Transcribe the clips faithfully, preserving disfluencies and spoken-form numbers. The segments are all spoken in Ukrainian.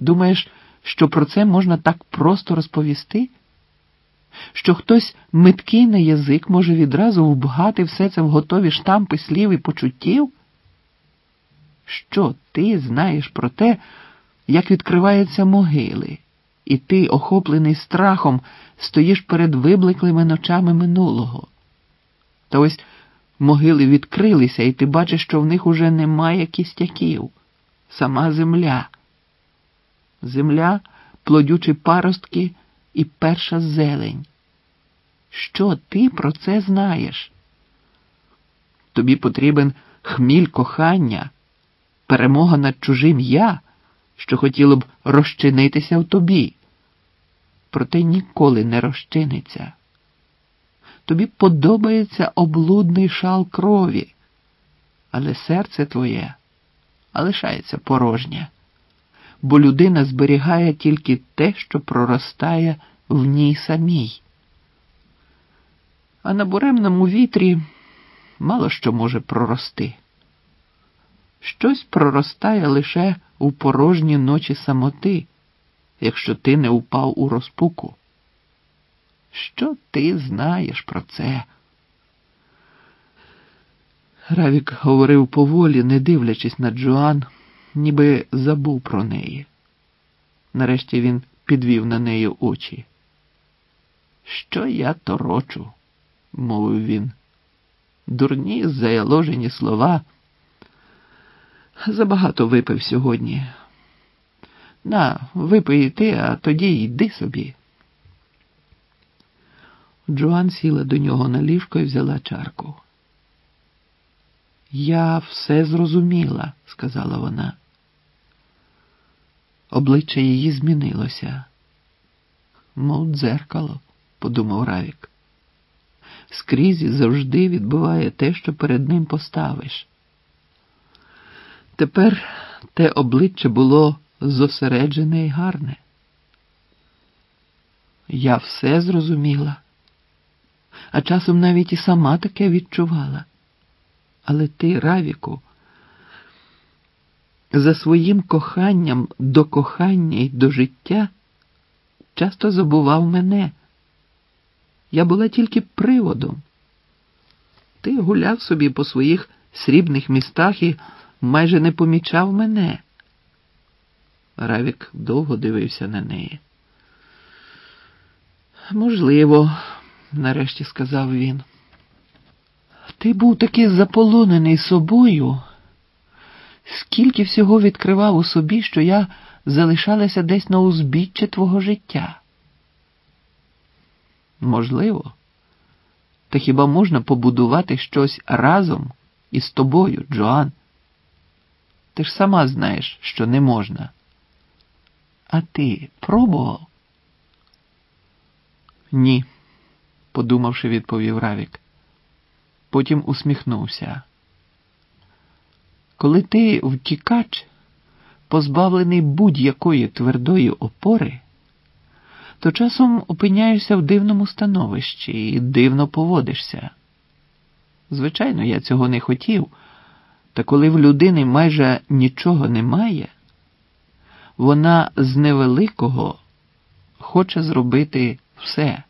Думаєш, що про це можна так просто розповісти? Що хтось меткий на язик може відразу вбгати все це в готові штампи слів і почуттів? Що ти знаєш про те, як відкриваються могили, і ти, охоплений страхом, стоїш перед виблеклими ночами минулого? Та ось могили відкрилися, і ти бачиш, що в них уже немає кістяків. Сама земля. Земля, плодючі паростки і перша зелень. Що ти про це знаєш? Тобі потрібен хміль кохання, перемога над чужим «я», що хотіло б розчинитися в тобі. Проте ніколи не розчиниться. Тобі подобається облудний шал крові, але серце твоє лишається порожнє, бо людина зберігає тільки те, що проростає в ній самій. А на буремному вітрі мало що може прорости. Щось проростає лише у порожні ночі самоти, якщо ти не упав у розпуку. Що ти знаєш про це? Равік говорив поволі, не дивлячись на Джоан, ніби забув про неї. Нарешті він підвів на неї очі. «Що я торочу?» – мовив він. «Дурні, заяложені слова. Забагато випив сьогодні. На, випий і ти, а тоді йди собі». Джоан сіла до нього на ліжко і взяла чарку. «Я все зрозуміла», – сказала вона. Обличчя її змінилося. «Мов дзеркало», – подумав Равік. «Скрізь і завжди відбиває те, що перед ним поставиш». Тепер те обличчя було зосереджене і гарне. «Я все зрозуміла, а часом навіть і сама таке відчувала. Але ти, Равіку, за своїм коханням до кохання й до життя часто забував мене. Я була тільки приводом. Ти гуляв собі по своїх срібних містах і майже не помічав мене». Равік довго дивився на неї. «Можливо», – нарешті сказав він. «Ти був такий заполонений собою, скільки всього відкривав у собі, що я залишалася десь на узбіччі твого життя». «Можливо. Та хіба можна побудувати щось разом із тобою, Джоан? Ти ж сама знаєш, що не можна. А ти пробував?» «Ні», – подумавши, відповів Равік. Потім усміхнувся. «Коли ти втікач, позбавлений будь-якої твердої опори, то часом опиняєшся в дивному становищі і дивно поводишся. Звичайно, я цього не хотів, та коли в людини майже нічого немає, вона з невеликого хоче зробити все».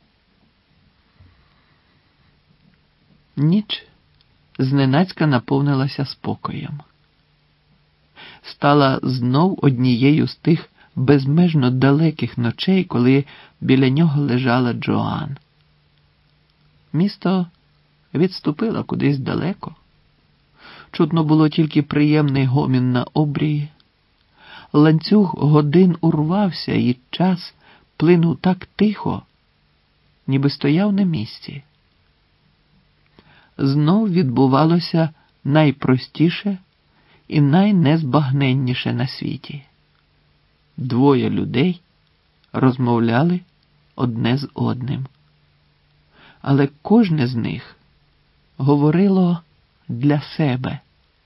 Ніч зненацька наповнилася спокоєм. Стала знов однією з тих безмежно далеких ночей, коли біля нього лежала Джоан. Місто відступило кудись далеко. Чутно було тільки приємний гомін на обрії. Ланцюг годин урвався, і час плинув так тихо, ніби стояв на місці. Знов відбувалося найпростіше і найнезбагненніше на світі. Двоє людей розмовляли одне з одним. Але кожне з них говорило для себе.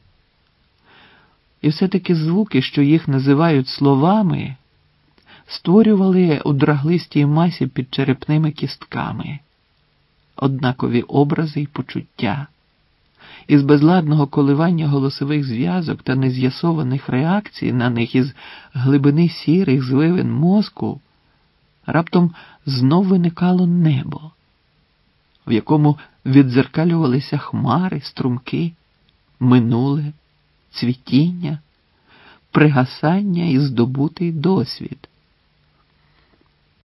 І все-таки звуки, що їх називають словами, створювали у драглистій масі під черепними кістками однакові образи й почуття, із безладного коливання голосових зв'язок та нез'ясованих реакцій на них із глибини сірих звивин мозку, раптом знов виникало небо, в якому віддзеркалювалися хмари, струмки, минуле, цвітіння, пригасання і здобутий досвід.